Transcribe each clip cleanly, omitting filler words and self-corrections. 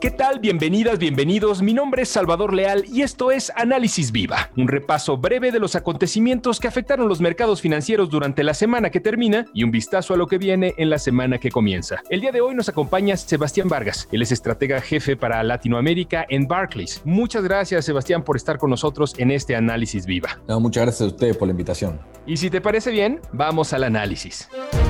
¿Qué tal? Bienvenidas, bienvenidos. Mi nombre es Salvador Leal y esto es Análisis Viva, un repaso breve de los acontecimientos que afectaron los mercados financieros durante la semana que termina y un vistazo a lo que viene en la semana que comienza. El día de hoy nos acompaña Sebastián Vargas. Él es estratega jefe para Latinoamérica en Barclays. Muchas gracias, Sebastián, por estar con nosotros en este Análisis Viva. No, muchas gracias a ustedes por la invitación. Y si te parece bien, vamos al análisis.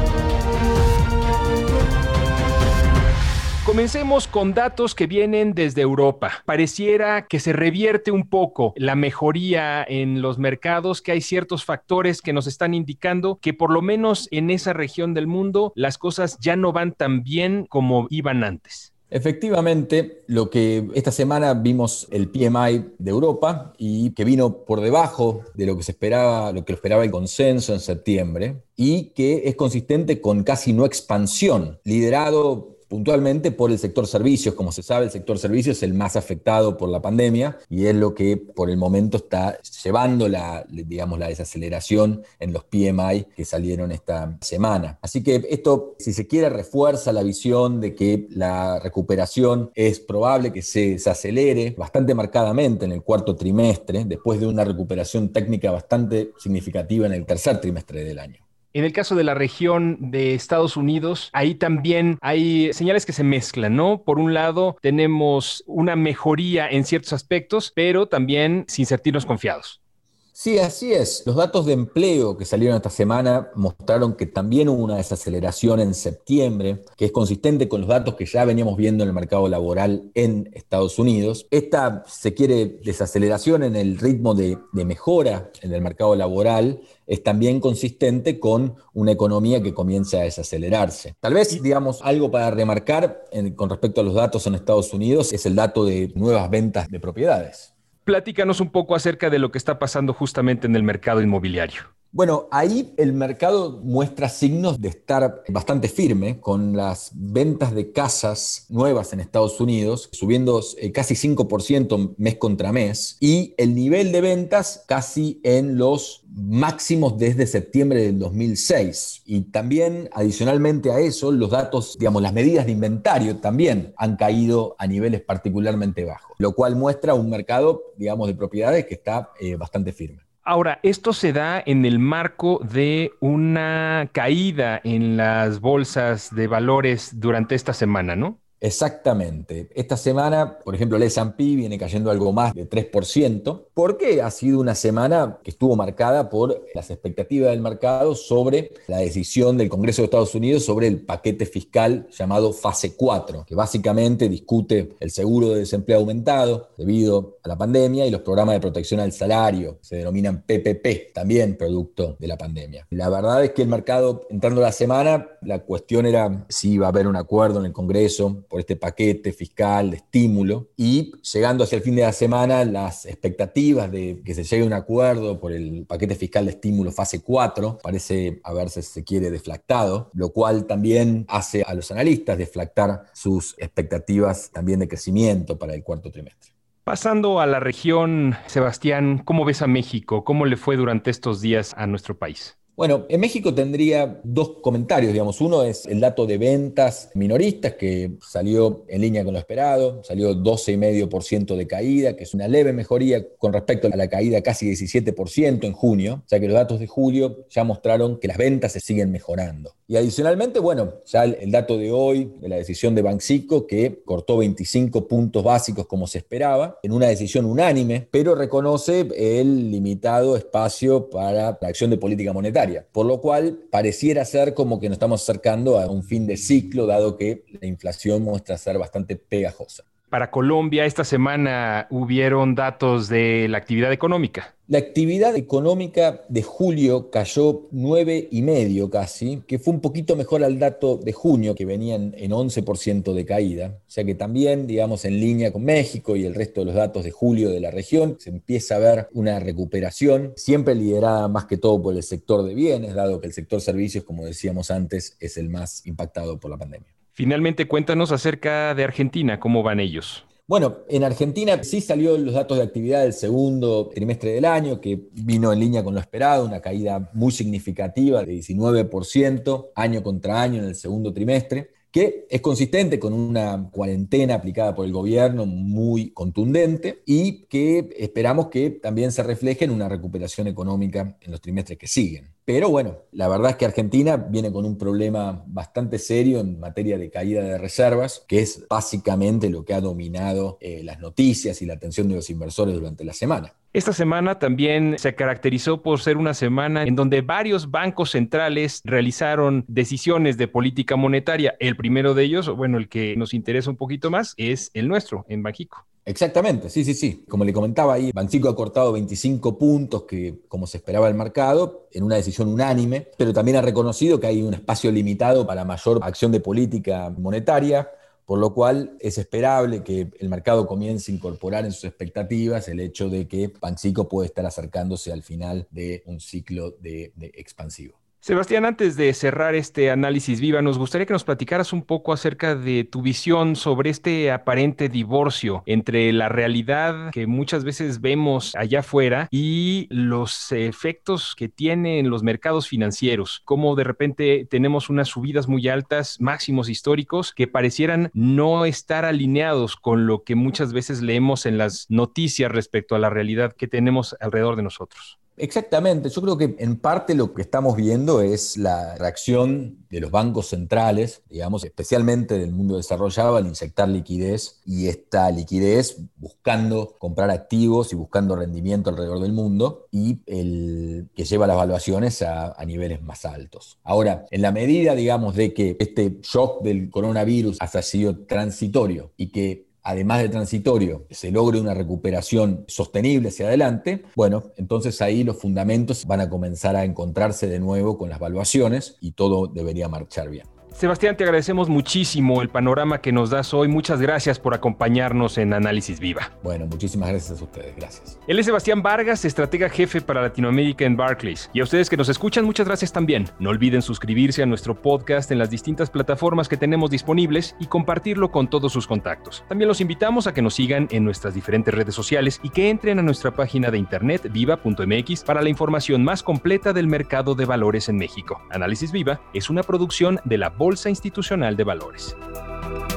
Comencemos con datos que vienen desde Europa. Pareciera que se revierte un poco la mejoría en los mercados, que hay ciertos factores que nos están indicando que por lo menos en esa región del mundo las cosas ya no van tan bien como iban antes. Efectivamente, lo que esta semana vimos el PMI de Europa y que vino por debajo de lo que se esperaba, lo que esperaba el consenso en septiembre y que es consistente con casi no expansión, liderado puntualmente por el sector servicios. Como se sabe, el sector servicios es el más afectado por la pandemia y es lo que por el momento está llevando la desaceleración en los PMI que salieron esta semana. Así que esto, si se quiere, refuerza la visión de que la recuperación es probable que se desacelere bastante marcadamente en el cuarto trimestre, después de una recuperación técnica bastante significativa en el tercer trimestre del año. En el caso de la región de Estados Unidos, ahí también hay señales que se mezclan, ¿no? Por un lado, tenemos una mejoría en ciertos aspectos, pero también sin sentirnos confiados. Sí, así es. Los datos de empleo que salieron esta semana mostraron que también hubo una desaceleración en septiembre, que es consistente con los datos que ya veníamos viendo en el mercado laboral en Estados Unidos. Esta, si quiere, desaceleración en el ritmo de mejora en el mercado laboral es también consistente con una economía que comienza a desacelerarse. Tal vez, digamos, algo para remarcar con respecto a los datos en Estados Unidos es el dato de nuevas ventas de propiedades. Platícanos un poco acerca de lo que está pasando justamente en el mercado inmobiliario. Bueno, ahí el mercado muestra signos de estar bastante firme, con las ventas de casas nuevas en Estados Unidos subiendo casi 5% mes contra mes y el nivel de ventas casi en los máximos desde septiembre del 2006. Y también, adicionalmente a eso, los datos, las medidas de inventario también han caído a niveles particularmente bajos, lo cual muestra un mercado, de propiedades que está bastante firme. Ahora, esto se da en el marco de una caída en las bolsas de valores durante esta semana, ¿no? Exactamente. Esta semana, por ejemplo, el S&P viene cayendo algo más de 3%, porque ha sido una semana que estuvo marcada por las expectativas del mercado sobre la decisión del Congreso de Estados Unidos sobre el paquete fiscal llamado Fase 4, que básicamente discute el seguro de desempleo aumentado debido a la pandemia y los programas de protección al salario, se denominan PPP, también producto de la pandemia. La verdad es que el mercado, entrando a la semana, la cuestión era si iba a haber un acuerdo en el Congreso por este paquete fiscal de estímulo, y llegando hacia el fin de la semana las expectativas de que se llegue a un acuerdo por el paquete fiscal de estímulo fase 4 parece haberse, si se quiere, deflactado, lo cual también hace a los analistas deflactar sus expectativas también de crecimiento para el cuarto trimestre. Pasando a la región, Sebastián, ¿cómo ves a México? ¿Cómo le fue durante estos días a nuestro país? Bueno, en México tendría dos comentarios, Uno es el dato de ventas minoristas que salió en línea con lo esperado, salió 12,5% de caída, que es una leve mejoría con respecto a la caída casi 17% en junio, o sea que los datos de julio ya mostraron que las ventas se siguen mejorando. Y adicionalmente, ya el dato de hoy de la decisión de Banxico, que cortó 25 puntos básicos como se esperaba, en una decisión unánime, pero reconoce el limitado espacio para la acción de política monetaria. Por lo cual pareciera ser como que nos estamos acercando a un fin de ciclo, dado que la inflación muestra ser bastante pegajosa. Para Colombia, esta semana hubieron datos de la actividad económica. La actividad económica de julio cayó 9,5 casi, que fue un poquito mejor al dato de junio, que venían en 11% de caída. O sea que también, en línea con México y el resto de los datos de julio de la región, se empieza a ver una recuperación, siempre liderada más que todo por el sector de bienes, dado que el sector servicios, como decíamos antes, es el más impactado por la pandemia. Finalmente, cuéntanos acerca de Argentina, ¿cómo van ellos? Bueno, en Argentina sí salió los datos de actividad del segundo trimestre del año, que vino en línea con lo esperado, una caída muy significativa de 19% año contra año en el segundo trimestre. que es consistente con una cuarentena aplicada por el gobierno muy contundente y que esperamos que también se refleje en una recuperación económica en los trimestres que siguen. Pero bueno, la verdad es que Argentina viene con un problema bastante serio en materia de caída de reservas, que es básicamente lo que ha dominado las noticias y la atención de los inversores durante la semana. Esta semana también se caracterizó por ser una semana en donde varios bancos centrales realizaron decisiones de política monetaria. El primero de ellos, bueno, el que nos interesa un poquito más, es el nuestro, en Banxico. Exactamente, sí. Como le comentaba ahí, Banxico ha cortado 25 puntos, que como se esperaba el mercado, en una decisión unánime, pero también ha reconocido que hay un espacio limitado para mayor acción de política monetaria, por lo cual es esperable que el mercado comience a incorporar en sus expectativas el hecho de que Banxico puede estar acercándose al final de un ciclo de expansivo. Sebastián, antes de cerrar este análisis viva, nos gustaría que nos platicaras un poco acerca de tu visión sobre este aparente divorcio entre la realidad que muchas veces vemos allá afuera y los efectos que tiene en los mercados financieros. Cómo de repente tenemos unas subidas muy altas, máximos históricos, que parecieran no estar alineados con lo que muchas veces leemos en las noticias respecto a la realidad que tenemos alrededor de nosotros. Exactamente, yo creo que en parte lo que estamos viendo es la reacción de los bancos centrales, digamos, especialmente del mundo desarrollado, al inyectar liquidez, y esta liquidez buscando comprar activos y buscando rendimiento alrededor del mundo, y el que lleva las valuaciones a niveles más altos. Ahora, en la medida, digamos, de que este shock del coronavirus haya sido transitorio y que además de transitorio, se logre una recuperación sostenible hacia adelante, bueno, entonces ahí los fundamentos van a comenzar a encontrarse de nuevo con las valuaciones y todo debería marchar bien. Sebastián, te agradecemos muchísimo el panorama que nos das hoy. Muchas gracias por acompañarnos en Análisis Viva. Bueno, muchísimas gracias a ustedes. Gracias. Él es Sebastián Vargas, estratega jefe para Latinoamérica en Barclays. Y a ustedes que nos escuchan, muchas gracias también. No olviden suscribirse a nuestro podcast en las distintas plataformas que tenemos disponibles y compartirlo con todos sus contactos. También los invitamos a que nos sigan en nuestras diferentes redes sociales y que entren a nuestra página de internet viva.mx para la información más completa del mercado de valores en México. Análisis Viva es una producción de la Bolsa Institucional de Valores.